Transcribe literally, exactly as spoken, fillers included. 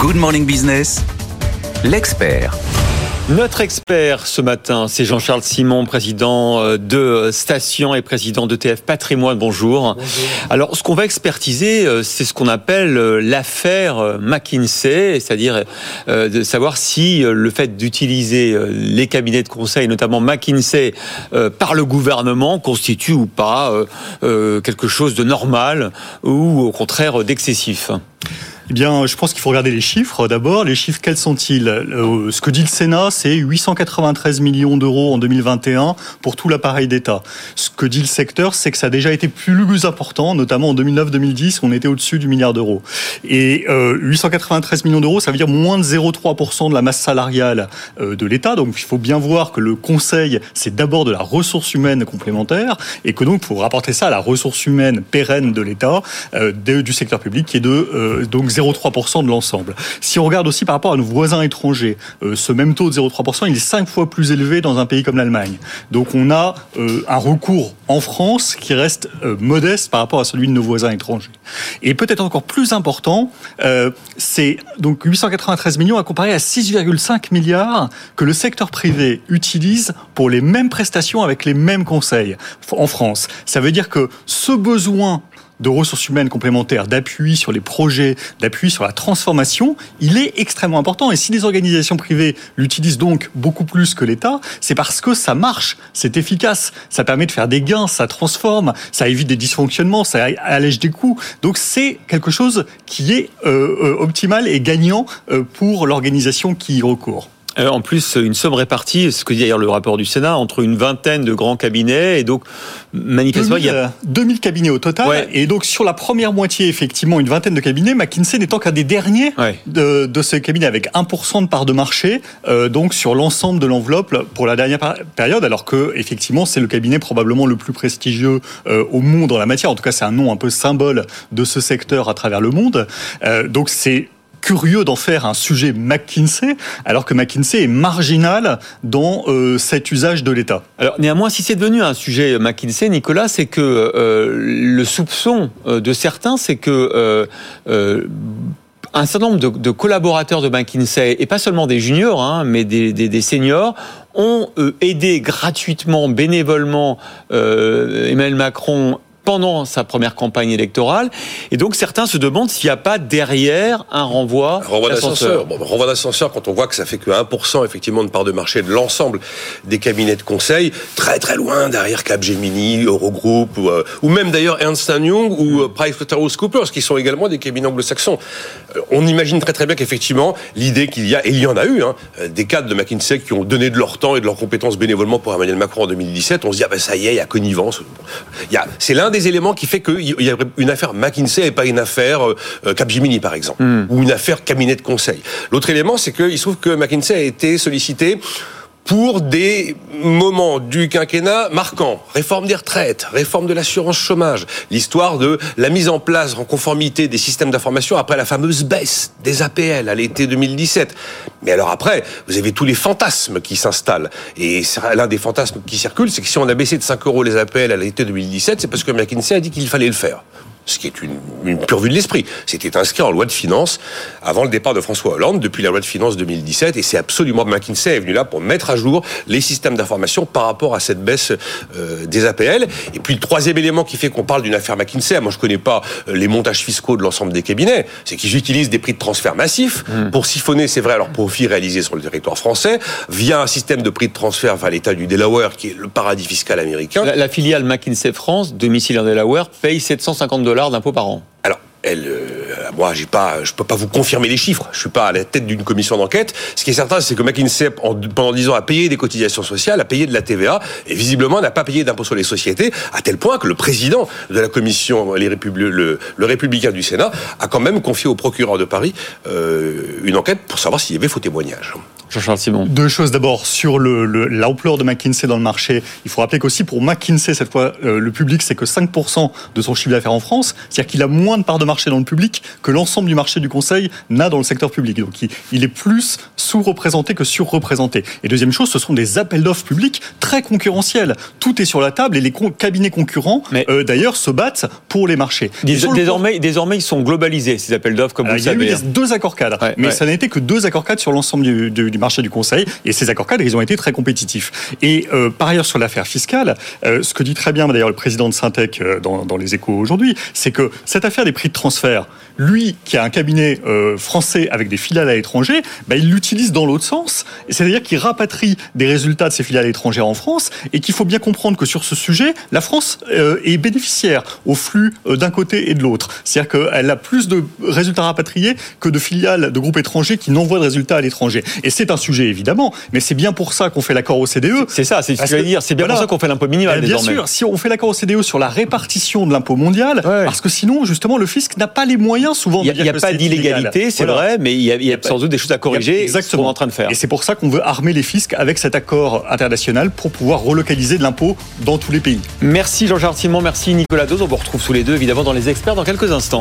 Good Morning Business, l'expert. Notre expert ce matin, c'est Jean-Charles Simon, président de Station et président d'E T F Patrimoine. Bonjour. Bonjour. Alors, ce qu'on va expertiser, c'est ce qu'on appelle l'affaire McKinsey, c'est-à-dire de savoir si le fait d'utiliser les cabinets de conseil, notamment McKinsey, par le gouvernement, constitue ou pas quelque chose de normal ou au contraire d'excessif. Eh bien, je pense qu'il faut regarder les chiffres. D'abord, les chiffres, quels sont-ils ? euh, Ce que dit le Sénat, c'est huit cent quatre-vingt-treize millions d'euros en deux mille vingt et un pour tout l'appareil d'État. Ce que dit le secteur, c'est que ça a déjà été plus important, notamment en deux mille neuf deux mille dix, on était au-dessus du milliard d'euros. Et euh, huit cent quatre-vingt-treize millions d'euros, ça veut dire moins de zéro virgule trois pour cent de la masse salariale euh, de l'État. Donc, il faut bien voir que le conseil, c'est d'abord de la ressource humaine complémentaire et que donc, il faut rapporter ça à la ressource humaine pérenne de l'État, euh, de, du secteur public, qui est de euh, donc zéro virgule trois pour cent de l'ensemble. Si on regarde aussi par rapport à nos voisins étrangers, euh, ce même taux de zéro virgule trois pour cent, il est cinq fois plus élevé dans un pays comme l'Allemagne. Donc on a euh, un recours en France qui reste euh, modeste par rapport à celui de nos voisins étrangers. Et peut-être encore plus important, euh, c'est donc huit cent quatre-vingt-treize millions à comparer à six virgule cinq milliards que le secteur privé utilise pour les mêmes prestations avec les mêmes conseils en France. Ça veut dire que ce besoin de ressources humaines complémentaires, d'appui sur les projets, d'appui sur la transformation, il est extrêmement important. Et si les organisations privées l'utilisent donc beaucoup plus que l'État, c'est parce que ça marche, c'est efficace, ça permet de faire des gains, ça transforme, ça évite des dysfonctionnements, ça allège des coûts. Donc c'est quelque chose qui est euh, optimal et gagnant euh, pour l'organisation qui y recourt. Euh, en plus, une somme répartie, ce que dit d'ailleurs le rapport du Sénat, entre une vingtaine de grands cabinets, et donc manifestement deux mille, il y a deux mille cabinets au total, ouais. Et donc sur la première moitié, effectivement, une vingtaine de cabinets, McKinsey n'étant qu'un des derniers ouais. de, de ces cabinets avec un pour cent de part de marché, euh, donc sur l'ensemble de l'enveloppe pour la dernière période, alors que effectivement c'est le cabinet probablement le plus prestigieux euh, au monde en la matière. En tout cas, c'est un nom un peu symbole de ce secteur à travers le monde. Euh, donc c'est curieux d'en faire un sujet McKinsey, alors que McKinsey est marginal dans euh, cet usage de l'État. Alors néanmoins, si c'est devenu un sujet McKinsey, Nicolas, c'est que euh, le soupçon de certains, c'est que euh, euh, un certain nombre de, de collaborateurs de McKinsey, et pas seulement des juniors, hein, mais des, des, des seniors, ont euh, aidé gratuitement, bénévolement euh, Emmanuel Macron pendant sa première campagne électorale. Et donc, certains se demandent s'il n'y a pas derrière un renvoi, un renvoi d'ascenseur. d'ascenseur. Bon, renvoi d'ascenseur, quand on voit que ça fait que un pour cent effectivement de part de marché de l'ensemble des cabinets de conseil, très très loin derrière Capgemini, Eurogroup, ou, euh, ou même d'ailleurs Ernst and Young ou euh, PricewaterhouseCoopers, qui sont également des cabinets anglo-saxons. Euh, on imagine très très bien qu'effectivement, l'idée qu'il y a, et il y en a eu, hein, des cadres de McKinsey qui ont donné de leur temps et de leurs compétences bénévolement pour Emmanuel Macron en deux mille dix-sept, on se dit, ah ben ça y est, il y a connivence. Il y a, c'est l'un des éléments qui fait qu'il y a une affaire McKinsey et pas une affaire euh, Capgemini, par exemple, mm. ou une affaire cabinet de conseil. L'autre élément, c'est qu'il se trouve que McKinsey a été sollicité pour des moments du quinquennat marquants. Réforme des retraites, réforme de l'assurance chômage, l'histoire de la mise en place en conformité des systèmes d'information après la fameuse baisse des A P L à l'été deux mille dix-sept. Mais alors après, vous avez tous les fantasmes qui s'installent. Et l'un des fantasmes qui circulent, c'est que si on a baissé de cinq euros les A P L à l'été deux mille dix-sept, c'est parce que McKinsey a dit qu'il fallait le faire. Ce qui est une, une pure vue de l'esprit. C'était inscrit en loi de finances avant le départ de François Hollande, depuis la loi de finances deux mille dix-sept, et c'est absolument McKinsey est venu là pour mettre à jour les systèmes d'information par rapport à cette baisse euh, des A P L. Et puis le troisième élément qui fait qu'on parle d'une affaire McKinsey, moi je connais pas les montages fiscaux de l'ensemble des cabinets, c'est qu'ils utilisent des prix de transfert massifs mmh. pour siphonner, c'est vrai, leurs profits réalisés sur le territoire français, via un système de prix de transfert vers l'État du Delaware, qui est le paradis fiscal américain. La, la filiale McKinsey France, domicile en Delaware, paye sept cent cinquante dollars d'impôts par an. Alors, elle, euh, moi, j'ai pas, je peux pas vous confirmer les chiffres. Je suis pas à la tête d'une commission d'enquête. Ce qui est certain, c'est que McKinsey, en, pendant dix ans, a payé des cotisations sociales, a payé de la T V A, et visiblement n'a pas payé d'impôt sur les sociétés, à tel point que le président de la commission, les Républi- le, le républicain du Sénat, a quand même confié au procureur de Paris euh, une enquête pour savoir s'il y avait faux témoignage. Jean-Charles Simon. Deux choses. D'abord, sur le, le, l'ampleur de McKinsey dans le marché, il faut rappeler qu'aussi pour McKinsey, cette fois, euh, le public, c'est que cinq pour cent de son chiffre d'affaires en France. C'est-à-dire qu'il a moins de parts de marché dans le public que l'ensemble du marché du conseil n'a dans le secteur public. Donc, il, il est plus sous-représenté que sur-représenté. Et deuxième chose, ce sont des appels d'offres publics très concurrentiels. Tout est sur la table et les con- cabinets concurrents, Mais euh, d'ailleurs, se battent pour les marchés. Dés- désormais, désormais, ils sont globalisés, ces appels d'offres, comme Alors, vous le savez. Il y a eu des, deux accords cadres, ouais, mais ouais. ça n'a été que deux accords cadres sur l'ensemble du, du, du marché du conseil. Et ces accords cadres, ils ont été très compétitifs. Et euh, par ailleurs, sur l'affaire fiscale, euh, ce que dit très bien d'ailleurs le président de Syntec euh, dans, dans les Échos aujourd'hui, c'est que cette affaire des prix de transfert, lui qui a un cabinet euh, français avec des filiales à l'étranger, bah, il l'utilise dans l'autre sens. C'est-à-dire qu'il rapatrie des résultats de ses filiales étrangères en France et qu'il faut bien comprendre que sur ce sujet, la France euh, est bénéficiaire au flux euh, d'un côté et de l'autre. C'est-à-dire qu'elle a plus de résultats rapatriés que de filiales de groupes étrangers qui n'envoient de résultats à l'étranger. Et c'est un sujet évidemment, mais c'est bien pour ça qu'on fait l'accord O C D E. C'est ça, c'est ce que je veux dire. C'est bien voilà. pour ça qu'on fait l'impôt minimal bien désormais. Bien sûr, si on fait l'accord O C D E sur la répartition de l'impôt mondial, ouais. parce que sinon, justement, le fisc n'a pas les moyens souvent. Il n'y a, a pas d'illégalité, c'est voilà. vrai, mais il y a, il y a sans doute des choses à corriger. Exactement. Ce qu'on est en train de faire. Et c'est pour ça qu'on veut armer les fiscs avec cet accord international pour pouvoir relocaliser de l'impôt dans tous les pays. Merci Jean-Charles Simon, merci Nicolas Dose. On vous retrouve tous les deux évidemment dans les experts dans quelques instants.